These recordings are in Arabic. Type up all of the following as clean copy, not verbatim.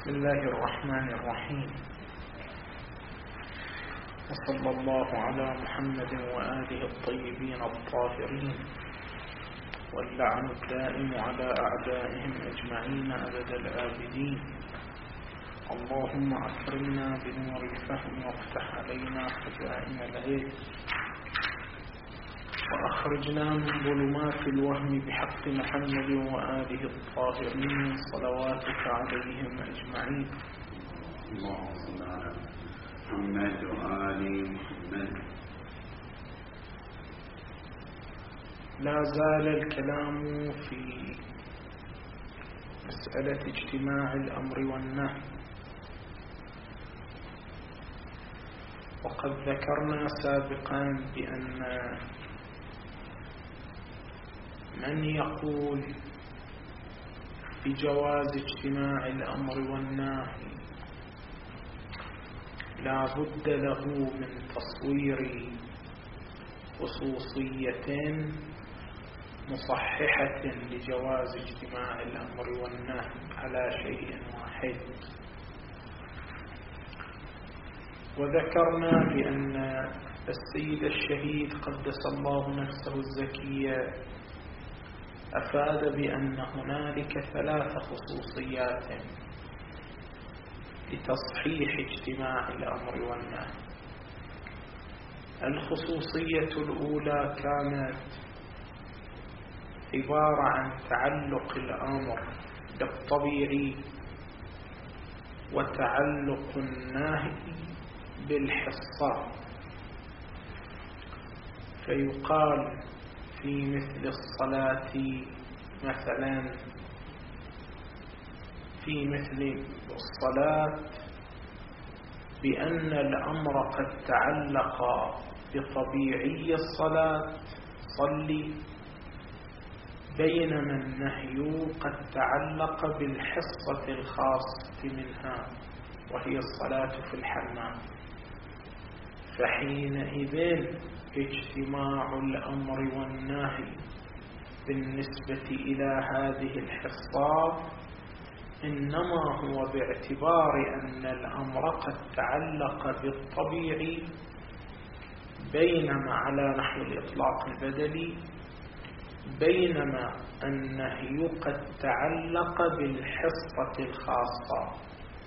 بسم الله الرحمن الرحيم، وصلى الله على محمد وآله الطيبين الطاهرين، واللعن الدائم على أعدائهم أجمعين أبد الآبدين. اللهم أكرمنا بنور الفهم وافتح علينا خزائن العلم، وأخرجنا من ظلمات الوهم بحق محمد وآله الطاهرين صلواتك عليهم أجمعين. اللهم صل على محمد وآل محمد. لا زال الكلام في مسألة اجتماع الأمر والنهي، وقد ذكرنا سابقا بأن من يقول بجواز اجتماع الأمر والنهي لا بد له من تصوير خصوصية مصححة لجواز اجتماع الأمر والنهي على شيء واحد. وذكرنا بأن السيد الشهيد قدس الله نفسه الزكية أفاد بأن هنالك 3 خصوصيات لتصحيح اجتماع الأمر والنهي. الخصوصية الأولى كانت عبارة عن تعلق الأمر بالطبيعي وتعلق النهي بالحصة، فيقال في مثل الصلاة مثلا، في مثل الصلاة بأن الأمر قد تعلق بطبيعي الصلاة صلي، بينما النهي قد تعلق بالحصة الخاصة منها وهي الصلاة في الحمام. فحينئذ اجتماع الأمر والنهي بالنسبة إلى هذه الحصة إنما هو باعتبار أن الأمر قد تعلق بالطبيعي، بينما على نحو الإطلاق البدلي، بينما النهي قد تعلق بالحصة الخاصة.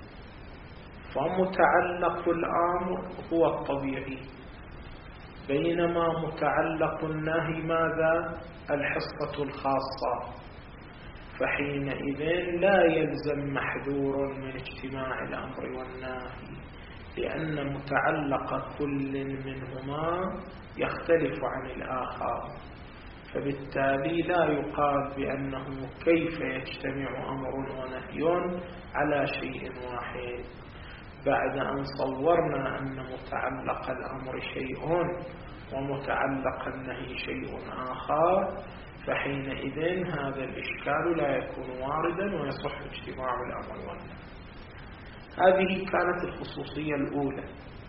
فمتعلق الأمر هو الطبيعي، بينما متعلق النهي ماذا؟ الحصة الخاصة. فحينئذ لا يلزم محذور من اجتماع الأمر والنهي، لأن متعلق كل منهما يختلف عن الآخر، فبالتالي لا يقال بأنه كيف يجتمع أمر ونهي على شيء واحد. بعد أن صورنا أن متعلق الأمر شيء ومتعلق النهي شيء آخر، فحينئذ هذا الإشكال لا يكون واردا ويصح اجتماع الأمر والنهي. هذه كانت الخصوصية الأولى.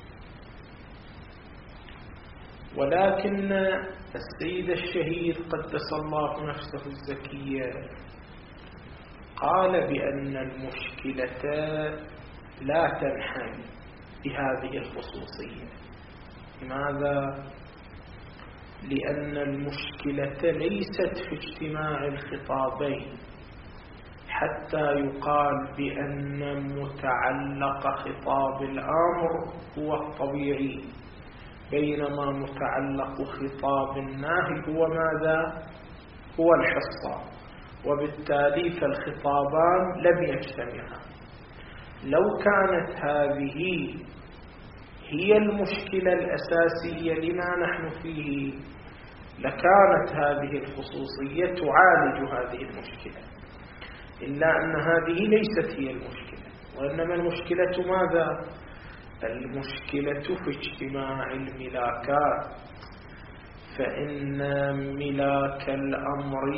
ولكن السيد الشهيد قدس الله نفسه الزكية قال بأن المشكلة لا تنحل بهذه الخصوصية. لماذا؟ لأن المشكلة ليست في اجتماع الخطابين حتى يقال بأن متعلق خطاب الأمر هو الطبيعي، بينما متعلق خطاب النهي هو ماذا؟ هو الحصة، وبالتالي فالخطابان لم يجتمعا. لو كانت هذه هي المشكلة الأساسية لما نحن فيه لكانت هذه الخصوصية تعالج هذه المشكلة، إلا أن هذه ليست هي المشكلة، وإنما المشكلة ماذا؟ المشكلة في اجتماع الملاكات. فإن ملاك الأمر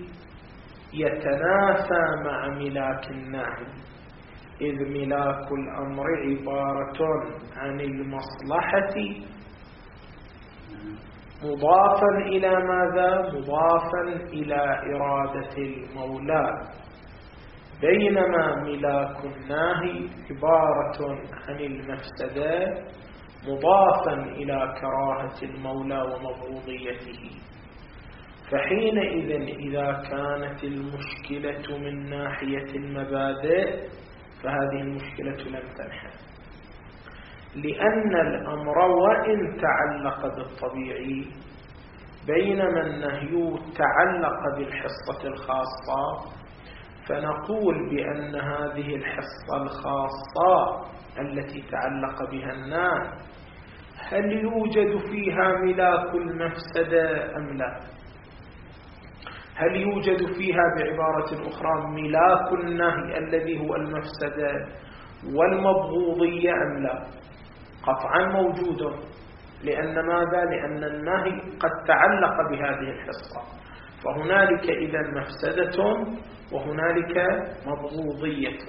يتنافى مع ملاك النهي، إذ ملاك الأمر عبارة عن المصلحة مضافا إلى ماذا؟ مضافا إلى إرادة المولى، بينما ملاك الناهي عبارة عن المفسدة مضافا إلى كراهة المولى ومبغوضيته. فحينئذ إذا كانت المشكلة من ناحية المبادئ فهذه المشكلة لم تنحل، لأن الأمر وإن تعلق بالطبيعي بينما النهي تعلق بالحصة الخاصة، فنقول بأن هذه الحصة الخاصة التي تعلق بها النهي هل يوجد فيها ملاك المفسدة أم لا؟ هل يوجد فيها بعبارة أخرى ملاك النهي الذي هو المفسدة والمبغوضية أم لا؟ قطعا موجود. لأن ماذا؟ لأن النهي قد تعلق بهذه الحصة، فهنالك إذا مفسدة وهنالك مبغوضية.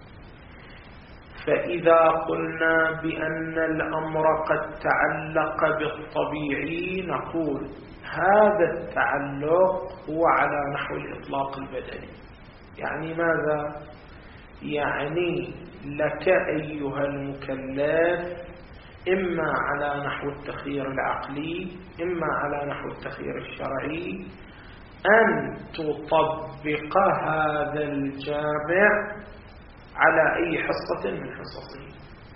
فإذا قلنا بأن الأمر قد تعلق بالطبيعي نقول هذا التعلق هو على نحو الإطلاق البدني. يعني ماذا؟ يعني لك أيها المكلف إما على نحو التخيير العقلي إما على نحو التخيير الشرعي أن تطبق هذا الجامع على أي حصة من حصصه.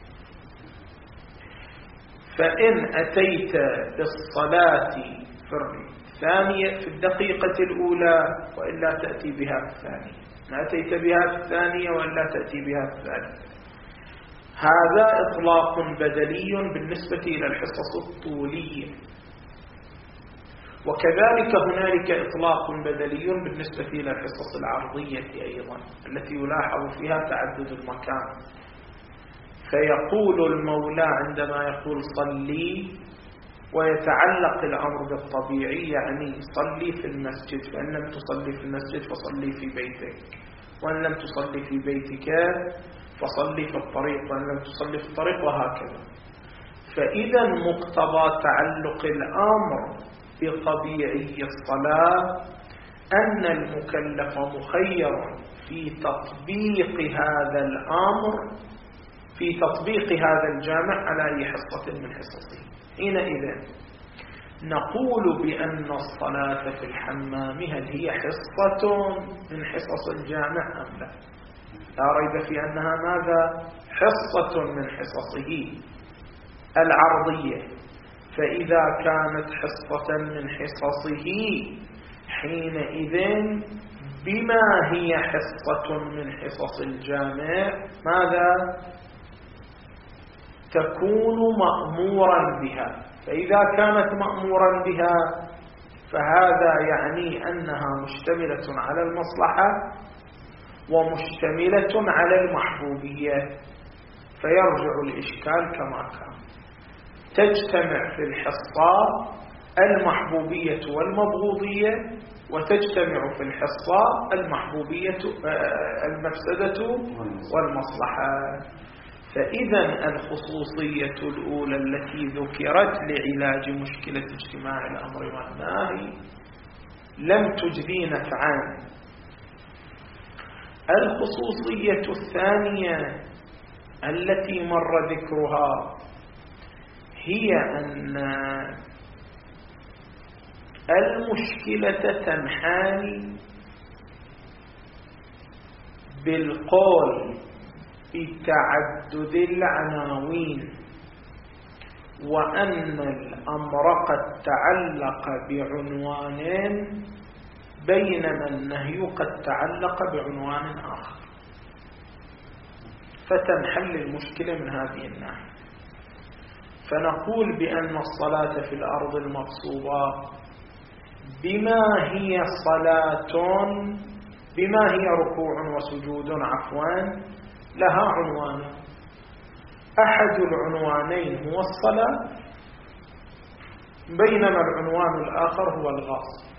فإن أتيت بالصلاة في الدقيقة الأولى وإلا تأتي بها في الثانية، ما أتيت بها في الثانية وإلا تأتي بها في الثالثة، هذا إطلاق بدلي بالنسبة إلى الحصص الطولية. وكذلك هنالك إطلاق بدلي بالنسبة إلى الحصص العرضية أيضا التي يلاحظ فيها تعدد المكان. فيقول المولى عندما يقول صلي ويتعلق الأمر بالطبيعي، يعني صلي في المسجد، فإن لم تصلي في المسجد فصلي في بيتك، وإن لم تصلي في بيتك فصلي في الطريق، وإن لم تصلي في الطريق، وهكذا. فإذا مقتضى تعلق الأمر بطبيعي الصلاة أن المكلف مخير في تطبيق هذا الأمر، في تطبيق هذا الجامع على أي حصة من حصصه. حينئذ نقول بأن الصلاة في الحمام هل هي حصة من حصص الجامع أم لا؟ لا ريب في أنها ماذا؟ حصة من حصصه العرضية. فإذا كانت حصة من حصصه حينئذ بما هي حصة من حصص الجامع ماذا؟ تكون مأمورا بها. فإذا كانت مأمورا بها فهذا يعني أنها مشتملة على المصلحة ومشتملة على المحبوبية، فيرجع الإشكال كما كان. تجتمع في الحصة المحبوبية والمبغوضية، وتجتمع في الحصة المحبوبية المفسدة والمصلحة. فإذا الخصوصية الأولى التي ذكرت لعلاج مشكلة اجتماع الأمر والنهي لم تجدي نفعا. الخصوصية الثانية التي مر ذكرها هي أن المشكلة تنحل بالقول بتعدد العناوين، وأن الأمر قد تعلق بعنوان بينما النهي قد تعلق بعنوان آخر، فتنحل المشكلة من هذه الناحية. فنقول بأن الصلاة في الأرض المغصوبة بما هي صلاة، بما هي ركوع وسجود لها عنوان. أحد العنوانين هو الصلاة، بينما العنوان الآخر هو الغاصب.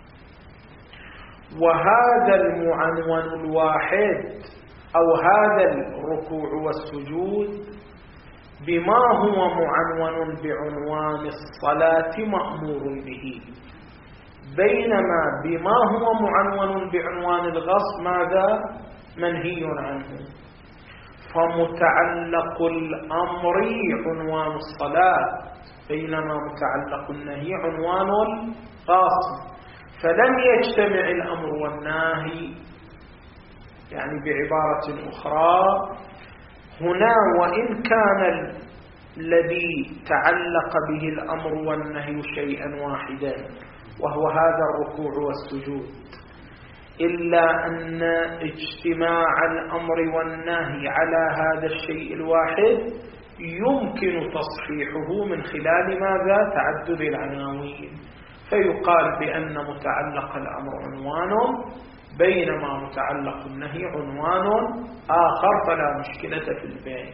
وهذا المعنون الواحد أو هذا الركوع والسجود بما هو معنون بعنوان الصلاة مأمور به، بينما بما هو معنون بعنوان الغصب ماذا؟ منهي عنه، فمتعلق الأمر عنوان الصلاة، بينما متعلق النهي عنوان القاصد. فلم يجتمع الأمر والنهي، يعني بعبارة أخرى هنا وإن كان الذي تعلق به الأمر والنهي شيئا واحدا وهو هذا الركوع والسجود، إلا أن اجتماع الأمر والنهي على هذا الشيء الواحد يمكن تصحيحه من خلال ماذا؟ تعدد العناوين، فيقال بأن متعلق الأمر عنوان بينما متعلق النهي عنوان آخر، فلا مشكلة في البين.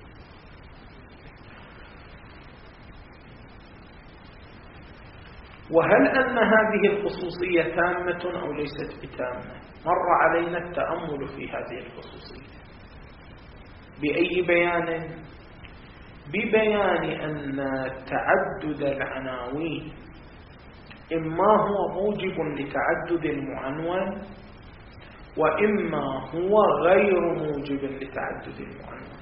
وهل أن هذه الخصوصية تامة أو ليست بتامة؟ مر علينا التأمل في هذه الخصوصية. بأي بيان؟ ببيان أن تعدد العناوين إما هو موجب لتعدد المعنون، وإما هو غير موجب لتعدد المعنون.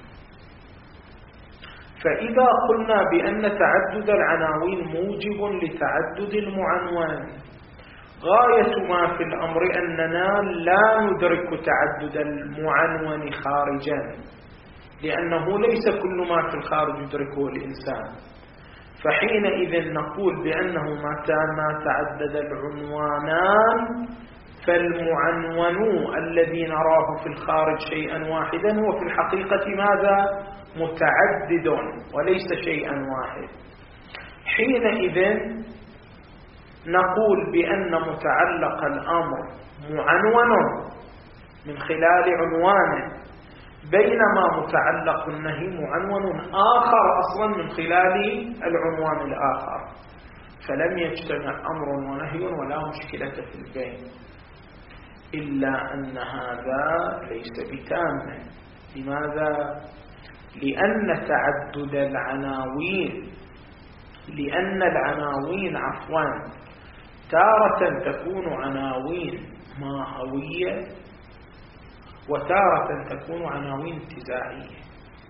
فإذا قلنا بأن تعدد العناوين موجب لتعدد المعنون، غاية ما في الأمر أننا لا ندرك تعدد المعنون خارجا، لأنه ليس كل ما في الخارج يدركه الإنسان. فحينئذ نقول بأنه متى ما تعدد العنوانان فالمعنون الذي نراه في الخارج شيئا واحدا هو في الحقيقة ماذا؟ متعدد وليس شيئا واحد. حينئذ نقول بأن متعلق الأمر معنون من خلال عنوان، بينما متعلق النهي معنون آخر أصلا من خلال العنوان الآخر، فلم يجتمع أمر ونهي ولا مشكلة في البين. إلا أن هذا ليس بتام. لماذا؟ لأن تعدد العناوين، لأن العناوين تارة تكون عناوين ماهوية وتارة تكون عناوين انتزاعية.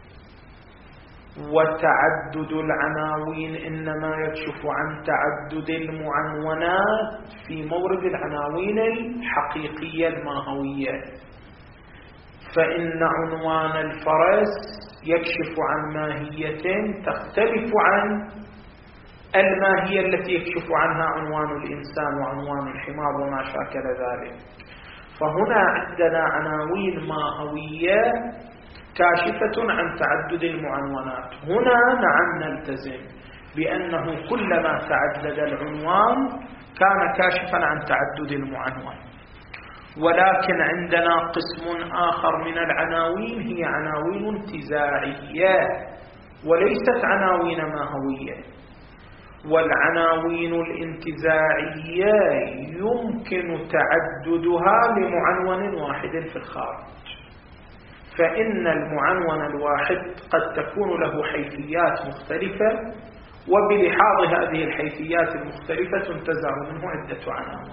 وتعدد العناوين إنما يكشف عن تعدد المعنونات في مورد العناوين الحقيقية الماهوية، فإن عنوان الفرس يكشف عن ماهية تختلف عن الماهية التي يكشف عنها عنوان الإنسان وعنوان الحمار وما شاكل ذلك. فهنا عندنا عناوين ماهوية كاشفة عن تعدد المعنونات. هنا نعم نلتزم بأنه كلما تعدد العنوان كان كاشفا عن تعدد المعنون. ولكن عندنا قسم آخر من العناوين هي عناوين انتزاعية وليست عناوين ماهوية. والعناوين الانتزاعية يمكن تعددها لمعنون واحد في الخارج، فإن المعنون الواحد قد تكون له حيثيات مختلفة، وبلحاظ هذه الحيثيات المختلفة تنتزع منه عدة عناوين.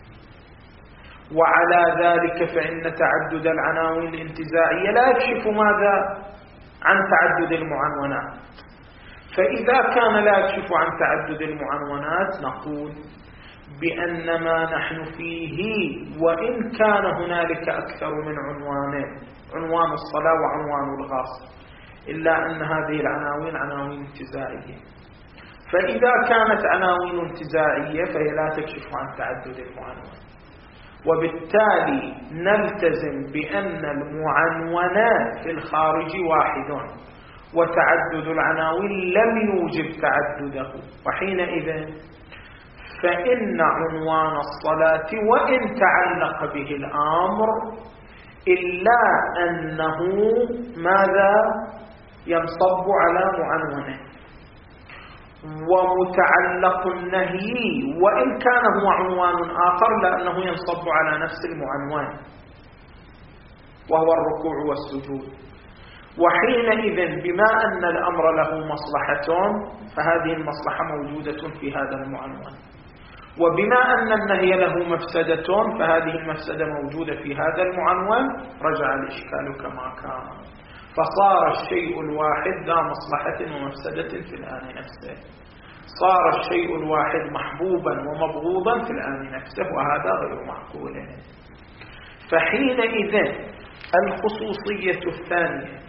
وعلى ذلك فإن تعدد العناوين الانتزاعية لا يكشف ماذا؟ عن تعدد المعنونات. فإذا كان لا يكشف عن تعدد المعنونات نقول بأن ما نحن فيه وإن كان هنالك أكثر من عنوانين، عنوان الصلاة وعنوان الغاصب، إلا أن هذه العناوين عناوين انتزاعية. فإذا كانت عناوين انتزاعية فهي لا تكشف عن تعدد المعنون، وبالتالي نلتزم بأن المعنونات في الخارج واحد وتعدد العناوين لم يوجب تعدده. وحينئذ فإن عنوان الصلاة وإن تعلق به الأمر إلا أنه ماذا؟ ينصب على معنونه. ومتعلق النهي وإن كان هو عنوان آخر لأنه ينصب على نفس المعنون وهو الركوع والسجود. وحينئذ بما أن الأمر له مصلحة فهذه المصلحة موجودة في هذا المعنون، وبما أن النهي له مفسدة فهذه المفسدة موجودة في هذا المعنون، رجع الإشكال كما كان، فصار الشيء الواحد ذا مصلحة ومفسدة في الآن نفسه، صار الشيء الواحد محبوبا ومبغوضا في الآن نفسه، وهذا غير معقول. فحينئذ الخصوصية الثانية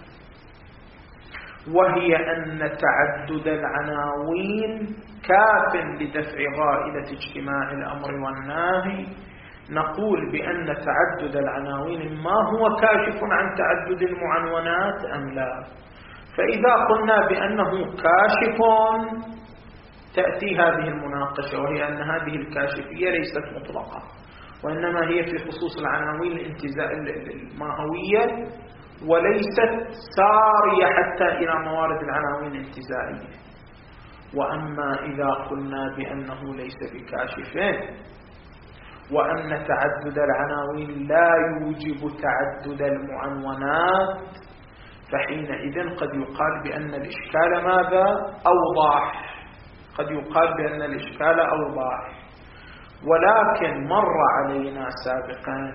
وهي أن تعدد العناوين كاف لدفع غائلة اجتماع الأمر والنهي، نقول بأن تعدد العناوين ما هو كاشف عن تعدد المعنونات أم لا؟ فإذا قلنا بأنه كاشف تأتي هذه المناقشة، وهي أن هذه الكاشفية ليست مطلقة، وإنما هي في خصوص العناوين الماهوية، وليست سارية حتى إلى موارد العناوين الانتزاعية. وأما إذا قلنا بأنه ليس بكاشف وأن تعدد العناوين لا يوجب تعدد المعنونات، فحينئذ قد يقال بأن الإشكال ماذا؟ أوضح، قد يقال بأن الإشكال أوضح. ولكن مر علينا سابقا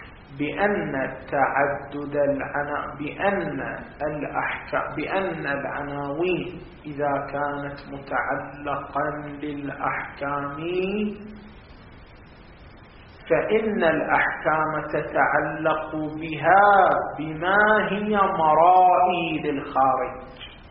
بأن العناوين إذا كانت متعلقا بالأحكام فإن الأحكام تتعلق بها بما هي مرائي للخارج.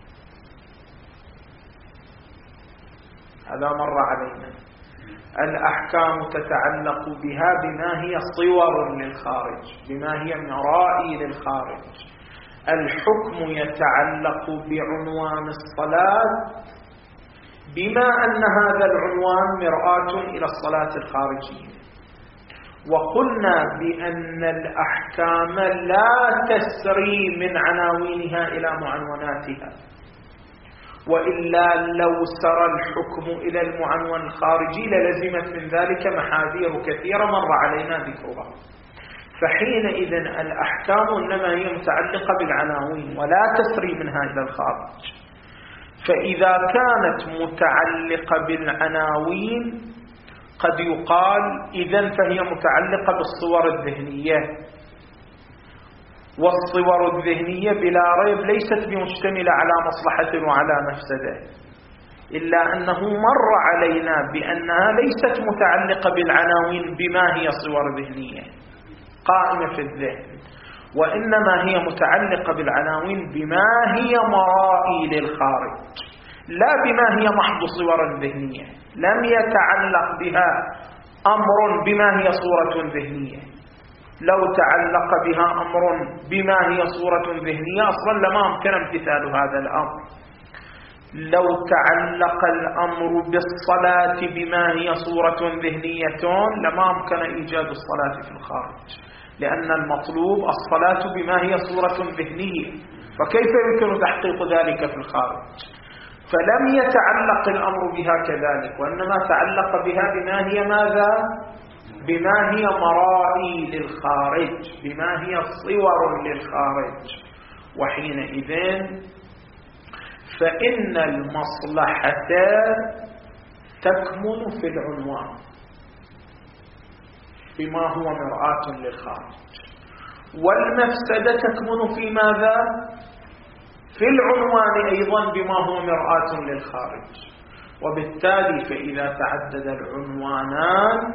هذا مر علينا. الأحكام تتعلق بها بما هي صور للخارج، بما هي مرائي للخارج. الحكم يتعلق بعنوان الصلاة بما أن هذا العنوان مرآة إلى الصلاة الخارجية. وقلنا بأن الأحكام لا تسري من عناوينها إلى معنوناتها، وإلا لو سرى الحكم إلى المعنون الخارجي للزمت من ذلك محاذير كثيرة مر علينا ذكرها. فحينئذ الأحكام إنما هي متعلقة بالعناوين ولا تسري منها إلى الخارج. فإذا كانت متعلقة بالعناوين قد يقال إذن فهي متعلقة بالصور الذهنية، والصور الذهنية بلا ريب ليست بمشتملة على مصلحة وعلى مفسدة، إلا أنه مر علينا بأنها ليست متعلقة بالعناوين بما هي صور ذهنية قائمة في الذهن، وإنما هي متعلقة بالعناوين بما هي مرائي للخارج، لا بما هي محض صور ذهنية. لم يتعلق بها أمر بما هي صورة ذهنية. لو تعلق بها أمر بما هي صورة ذهنية أصلا لما أمكن امتثال هذا الأمر. لو تعلق الأمر بالصلاة بما هي صورة ذهنية لما أمكن إيجاد الصلاة في الخارج، لأن المطلوب الصلاة بما هي صورة ذهنية، فكيف يمكن تحقيق ذلك في الخارج؟ فلم يتعلق الأمر بها كذلك، وإنما تعلق بها بما هي ماذا؟ بما هي مرائي للخارج، بما هي صور للخارج. وحينئذ فإن المصلحة تكمن في العنوان بما هو مرآة للخارج، والمفسدة تكمن في ماذا؟ في العنوان أيضا بما هو مرآة للخارج. وبالتالي فإذا تعدد العنوانان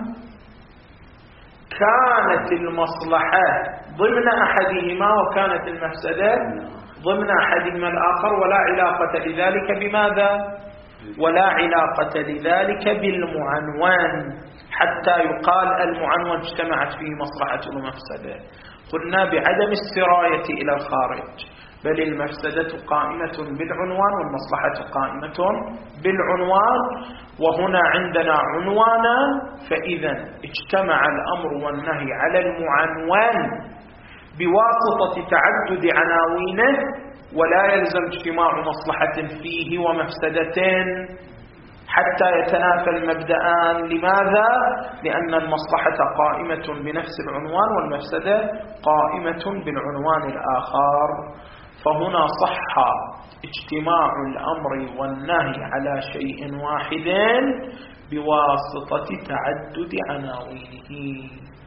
كانت المصلحة ضمن أحدهما وكانت المفسدة ضمن أحدهما الآخر، ولا علاقة لذلك بماذا؟ ولا علاقة لذلك بالمعنوان حتى يقال المعنوان اجتمعت فيه مصلحة ومفسدة. قلنا بعدم السراية إلى الخارج، بل المفسدة قائمة بالعنوان والمصلحة قائمة بالعنوان. وهنا عندنا عنوانا، فإذا اجتمع الأمر والنهي على المعنوان بواسطة تعدد عناوينه، ولا يلزم اجتماع مصلحة فيه ومفسدة حتى يتنافى المبدأان. لماذا؟ لأن المصلحة قائمة بنفس العنوان والمفسدة قائمة بالعنوان الآخر. فهنا صح اجتماع الأمر والنهي على شيء واحد بواسطة تعدد عناوينه.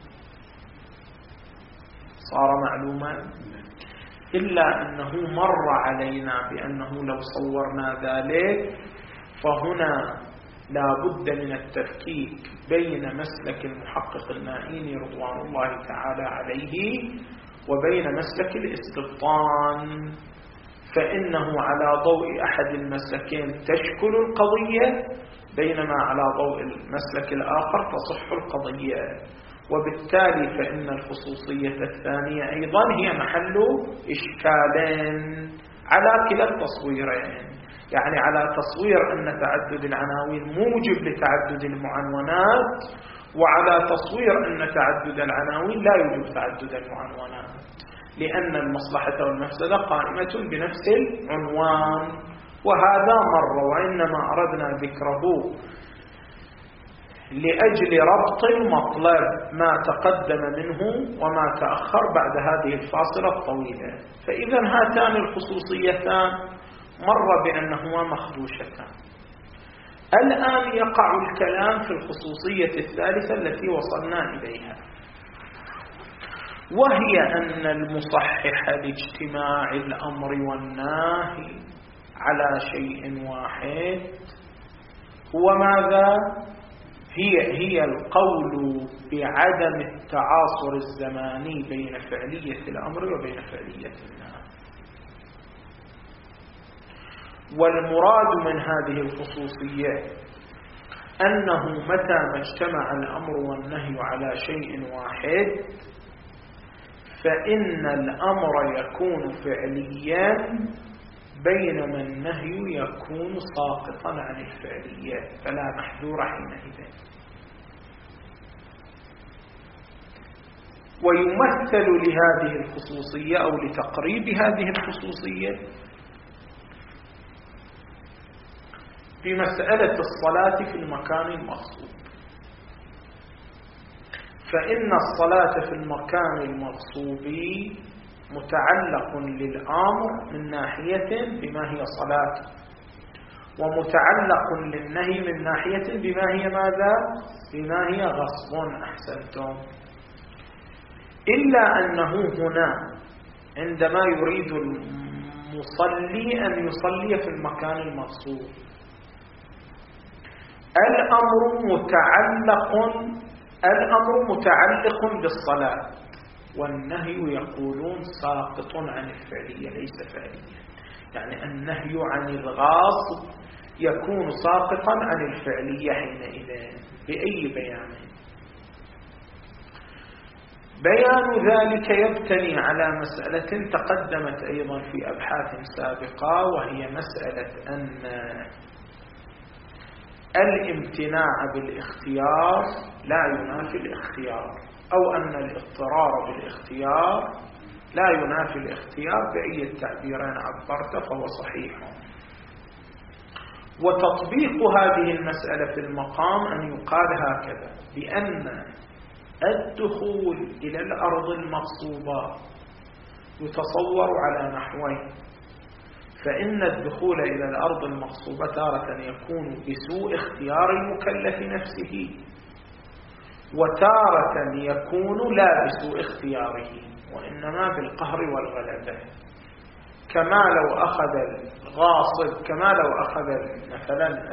صار معلوما؟ إلا أنه مر علينا بأنه لو صورنا ذلك فهنا لا بد من التفكيك بين مسلك المحقق المائيني رضوان الله تعالى عليه وبين مسلك الاستبطان، فإنه على ضوء أحد المسلكين تشكل القضية، بينما على ضوء المسلك الآخر تصح القضية، وبالتالي فإن الخصوصية الثانية أيضا هي محل إشكال على كلا التصويرين، يعني على تصوير أن تعدد العناوين موجب لتعدد المعنونات، وعلى تصوير أن تعدد العناوين لا يوجب تعدد المعنونات، لأن المصلحة والمفسدة قائمة بنفس العنوان. وهذا مر، وإنما أردنا ذكره لأجل ربط المطلب ما تقدم منه وما تأخر بعد هذه الفاصلة الطويلة. فإذا هاتان الخصوصيتان مر بأنهما مخدوشتان. الآن يقع الكلام في الخصوصية الثالثة التي وصلنا إليها، وهي أن المصحح لاجتماع الأمر والنهي على شيء واحد هو ماذا؟ هي القول بعدم التعاصر الزماني بين فعلية الأمر وبين فعلية النهي. والمراد من هذه الخصوصية أنه متى ما اجتمع الأمر والنهي على شيء واحد فإن الأمر يكون فعليا بينما النهي يكون ساقطا عن الفعلية، فلا محذور حينئذ. ويمثل لهذه الخصوصية أو لتقريب هذه الخصوصية في مسألة الصلاة في المكان المغصوب، فإن الصلاة في المكان المغصوب متعلق للأمر من ناحية بما هي صلاة، ومتعلق للنهي من ناحية بما هي ماذا؟ بما هي غصب. أحسنتم. إلا أنه هنا عندما يريد المصلي أن يصلي في المكان المغصوب الأمر متعلق بالصلاة، والنهي يقولون ساقط عن الفعلية ليس فعليا، يعني النهي عن الغاصب يكون ساقطا عن الفعلية حينئذ. بأي بيان؟ بيان ذلك يبتني على مسألة تقدمت أيضا في أبحاث سابقة، وهي مسألة أن الامتناع بالاختيار لا ينافي الاختيار، أو أن الاضطرار بالاختيار لا ينافي الاختيار، بأي التعبيرين عبرت فهو صحيح. وتطبيق هذه المسألة في المقام أن يقال هكذا: بأن الدخول إلى الأرض المغصوبة يتصور على نحوين، فإن الدخول إلى الأرض المغصوبة تارة يكون بسوء اختيار المكلف نفسه، وتارة يكون لا بسوء اختياره وإنما بالقهر والغلبة، كما لو أخذ الغاصب، كما لو أخذ مثلا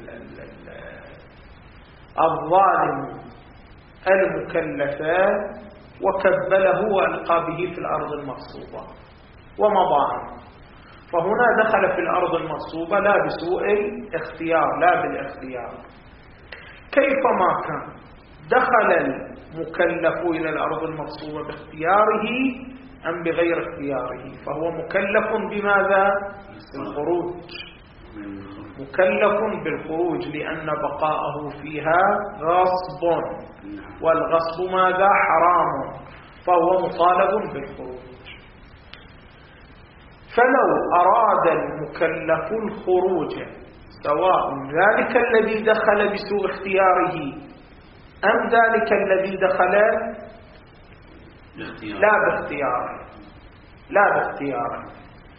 الظالم المكلفة وكبله وألقى به في الأرض المغصوبة ومضى عنه، فهنا دخل في الأرض المغصوبة لا بسوء الاختيار لا بالاختيار. كيفما كان دخل المكلف إلى الأرض المغصوبة باختياره أم بغير اختياره فهو مكلف بماذا؟ بالخروج، مكلف بالخروج، لأن بقاءه فيها غصب، والغصب ماذا؟ حرام، فهو مطالب بالخروج. فلو أراد المكلف الخروج سواء ذلك الذي دخل بسوء اختياره أم ذلك الذي دخل لا باختياره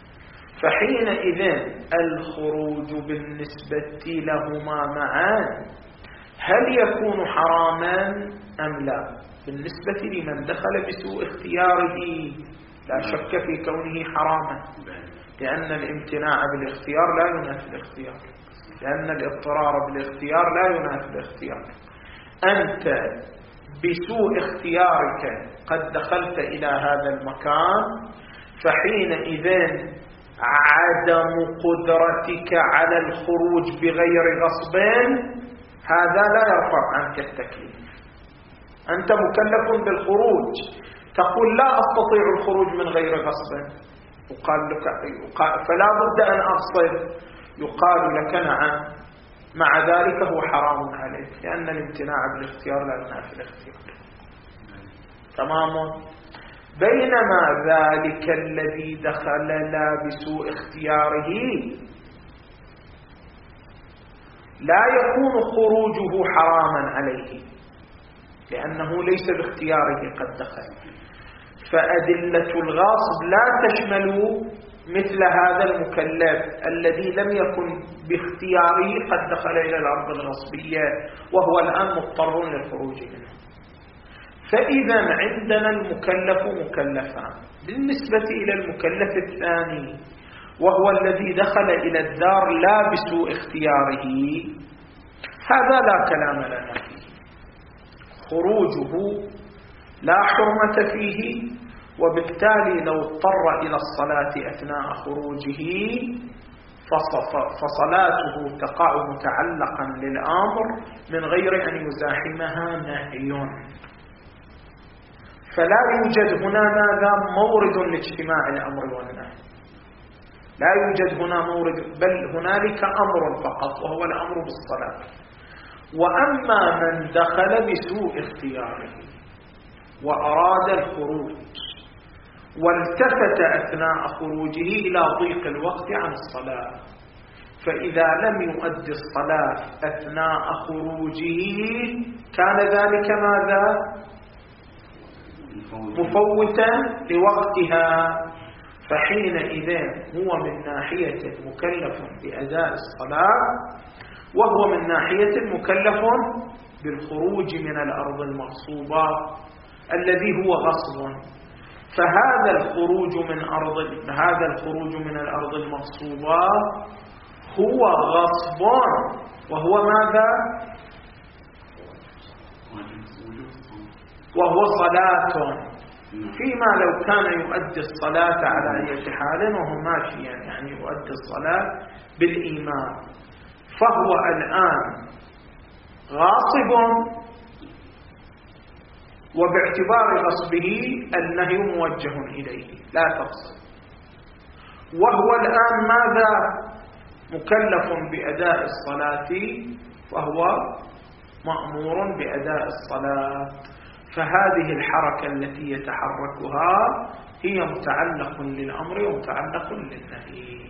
فحينئذ الخروج بالنسبة لهما معا هل يكون حراما أم لا؟ بالنسبة لمن دخل بسوء اختياره لا شك في كونه حراما، لأن الامتناع بالاختيار لا ينافي الاختيار، لأن الاضطرار بالاختيار لا ينافي الاختيار. أنت بسوء اختيارك قد دخلت إلى هذا المكان، فحينئذ عدم قدرتك على الخروج بغير غصب هذا لا يرفع عنك التكليف. أنت مكلف بالخروج، تقول لا أستطيع الخروج من غير غصب، يقال لك فلا بد أن أغصب، يقال لك نعم، مع ذلك هو حرام عليك، لأن الامتناع بالاختيار لا ينافي الاختيار. تمام. بينما ذلك الذي دخل لا بسوء اختياره لا يكون خروجه حراما عليه، لأنه ليس باختياره قد دخل. فأدلة الغاصب لا تشمل مثل هذا المكلف الذي لم يكن باختياره قد دخل إلى الأرض الغصبية وهو الآن مضطر للخروج منها. فإذا عندنا المكلف مكلفان. بالنسبة إلى المكلف الثاني وهو الذي دخل إلى الدار لا بسوء اختياره، هذا لا كلام لنا فيه، خروجه لا حرمة فيه، وبالتالي لو اضطر إلى الصلاة أثناء خروجه فصلاته تقع متعلقا للأمر من غير أن يزاحمها نهي. فلا يوجد هنا ماذا مورد لاجتماع الأمر والنهي، لا يوجد هنا مورد، بل هنالك أمر فقط وهو الأمر بالصلاة. وأما من دخل بسوء اختياره وأراد الخروج والتفت أثناء خروجه إلى ضيق الوقت عن الصلاة، فإذا لم يؤدي الصلاة أثناء خروجه كان ذلك ماذا؟ مفوتا لوقتها. فحينئذ هو من ناحية مكلف بأداء الصلاة، وهو من ناحية مكلف بالخروج من الأرض المغصوبة الذي هو غصب. فهذا الخروج من الأرض المغصوبة هو غصب، وهو ماذا؟ وهو صلاة، فيما لو كان يؤدي الصلاة على أي حال وهو ماشيا يعني يؤدي الصلاة بالإيمان، فهو الآن غاصب، وباعتبار غصبه النهي موجه إليه لا تغصب. وهو الآن ماذا؟ مكلف بأداء الصلاة، فهو مأمور بأداء الصلاة. فهذه الحركة التي يتحركها هي متعلق للأمر ومتعلق للنهي.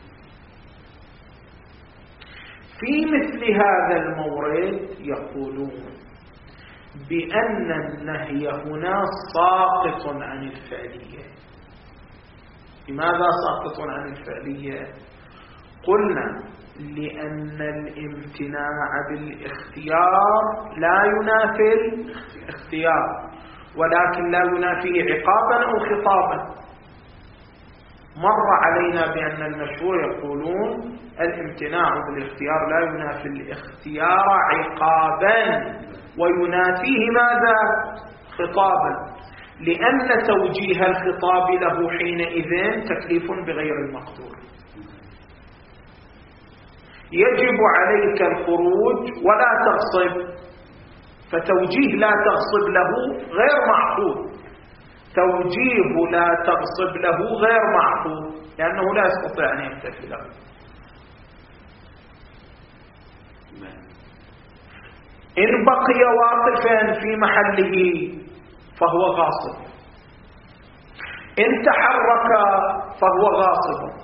في مثل هذا المورد يقولون بأن النهي هنا ساقط عن الفعلية. لماذا ساقط عن الفعلية؟ قلنا لأن الامتناع بالاختيار لا ينافي الاختيار، ولكن لا ينافي عقابا أو خطابا. مر علينا بأن المشهور يقولون الامتناع بالاختيار لا ينافي الاختيار عقابا وينافيه ماذا؟ خطابا، لأن توجيه الخطاب له حينئذ تكليف بغير المقدور. يجب عليك الخروج ولا تغصب، فتوجيه لا تغصب له غير معقول، توجيه لا تغصب له غير معقول، لأنه لا يستطيع أن يمتثل. إن بقي واقفا في محله فهو غاصب، إن تحرك فهو غاصب،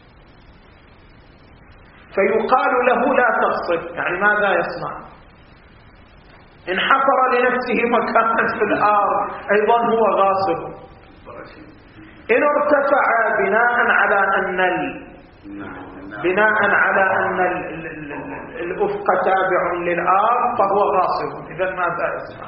فيقال له لا تغصب، يعني ماذا يصنع؟ إن حفر لنفسه مكانا في الأرض أيضا هو غاصب. إن ارتفع بناء على أن بناء على أن الأفق تابع للأرض فهو غاصب، إذا ماذا يصنع؟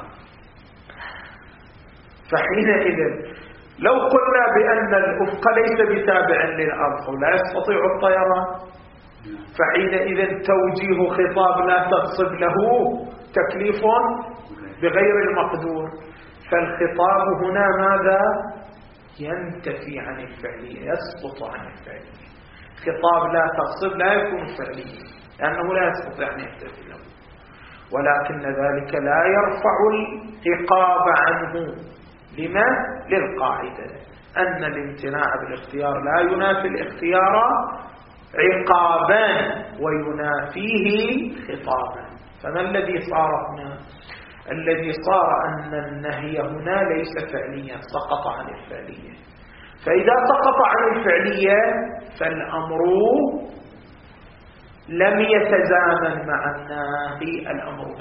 فحينئذ لو قلنا بأن الأفق ليس بتابع للأرض ولا يستطيع الطيران، فحينئذ توجيه خطاب لا تغصب له تكليف بغير المقدور، فالخطاب هنا ماذا؟ ينتفي عن الفعلية، يسقط عن الفعلية. خطاب لا تغصب لا يكون فعليا لأنه لا يستطيع أن ينتفي له، ولكن ذلك لا يرفع العقاب عنه. لما؟ للقاعدة أن الامتناع بالاختيار لا ينافي الاختيار عقابا وينافيه خطابا. فما الذي صار هنا؟ الذي صار أن النهي هنا ليس فعليا، سقط عن الفعلية. فإذا سقط عن الفعلية فالأمر لم يتزامن مع الناهي.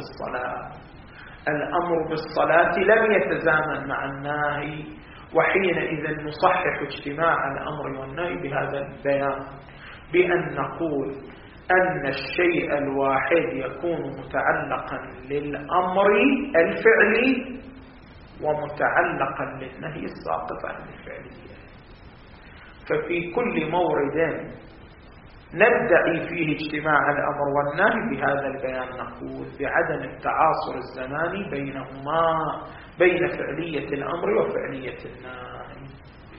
الأمر بالصلاة لم يتزامن مع الناهي، وحينئذ نصحح اجتماع الأمر والنهي بهذا البيان، بأن نقول أن الشيء الواحد يكون متعلقا للأمر الفعلي ومتعلقا للنهي الساقط عن الفعلية. ففي كل مورد ندعي فيه اجتماع الأمر والنهي بهذا البيان نقول بعدم التعاصر الزماني بينهما، بين فعلية الأمر وفعلية النهي،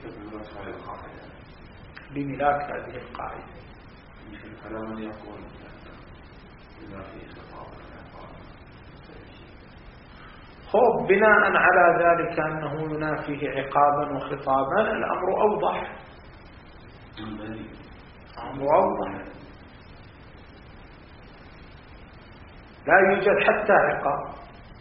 بملاك هذه القاعدة. فلمن يقول إذا في خطاب خب بناء على ذلك أنه ينافيه عقابا وخطابا الأمر أوضح. لا يوجد حتى عقاب،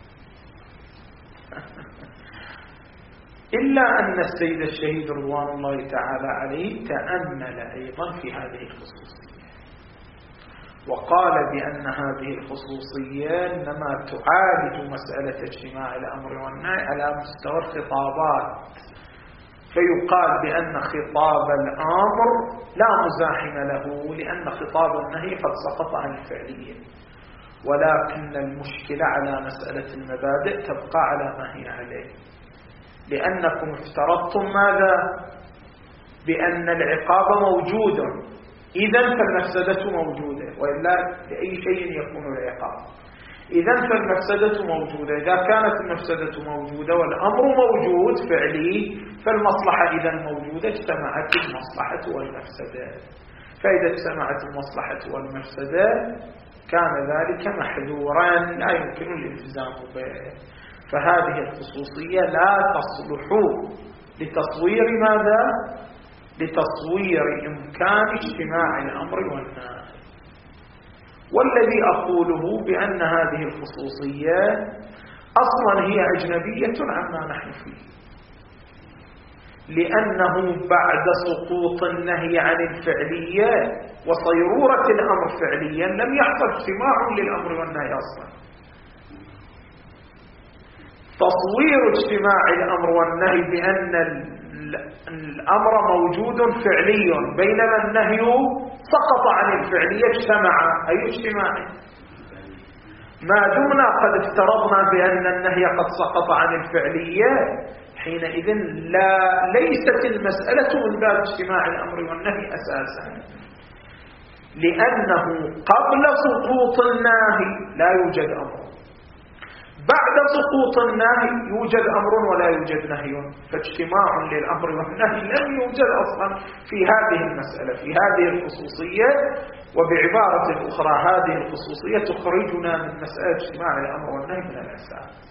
إلا أن السيد الشهيد رضوان الله تعالى عليه تأمل أيضا في هذه الخصوصية وقال بأن هذه الخصوصية إنما تعالج مسألة اجتماع الأمر والنهي على مستوى الخطابات، فيقال بأن خطاب الأمر لا مزاحم له لأن خطاب النهي قد سقط عن الفعلية، ولكن المشكلة على مسألة المبادئ تبقى على ما هي عليه، لأنكم افترضتم ماذا؟ بأن العقاب موجود، إذن فالمفسدة موجودة، وإلا لأي شيء يكون العقاب. إذن فالمفسدة موجودة، إذا كانت المفسدة موجودة والأمر موجود فعلي فالمصلحة إذا موجودة، اجتمعت المصلحة والمفسدة. فإذا اجتمعت المصلحة والمفسدة كان ذلك محذورا لا يمكن الالتزام به. فهذه الخصوصية لا تصلح لتصوير ماذا؟ لتصوير إمكان اجتماع الأمر والنهي. والذي أقوله بأن هذه الخصوصية أصلا هي أجنبية عما نحن فيه، لأنه بعد سقوط النهي عن الفعلية وصيرورة الأمر فعليا لم يحصل اجتماع للأمر والنهي أصلا. تصوير اجتماع الأمر والنهي بأن الأمر موجود فعلي بينما النهي سقط عن الفعلية اجتمع، أي اجتماع؟ ما دمنا قد افترضنا بأن النهي قد سقط عن الفعلية حينئذ ليست المسألة من باب اجتماع الأمر والنهي أساسا، لأنه قبل سقوط النهي لا يوجد أمر، بعد سقوط النهي يوجد أمر ولا يوجد نهي، فاجتماع للأمر والنهي لم يوجد أصلا في هذه المسألة، في هذه الخصوصية. وبعبارة أخرى هذه الخصوصية تخرجنا من مسألة اجتماع الأمر والنهي من الأساس،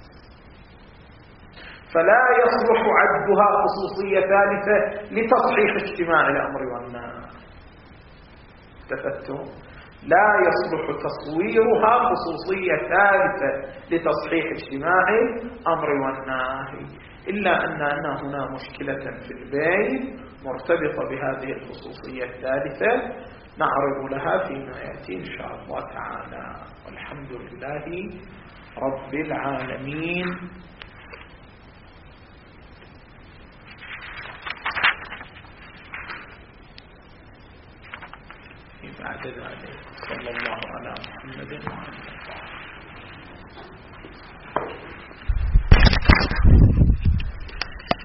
فلا يصلح عدها خصوصية ثالثة لتصحيح اجتماع الأمر والنهي. استفدتم؟ لا يصلح تصويرها خصوصية ثالثة لتصحيح اجتماع الأمر والنهي، إلا أن هنا مشكلة في البين مرتبطة بهذه الخصوصية الثالثة نعرض لها فيما يأتي إن شاء الله تعالى. والحمد لله رب العالمين. ذلك. صلى الله على محمد وعلى آله.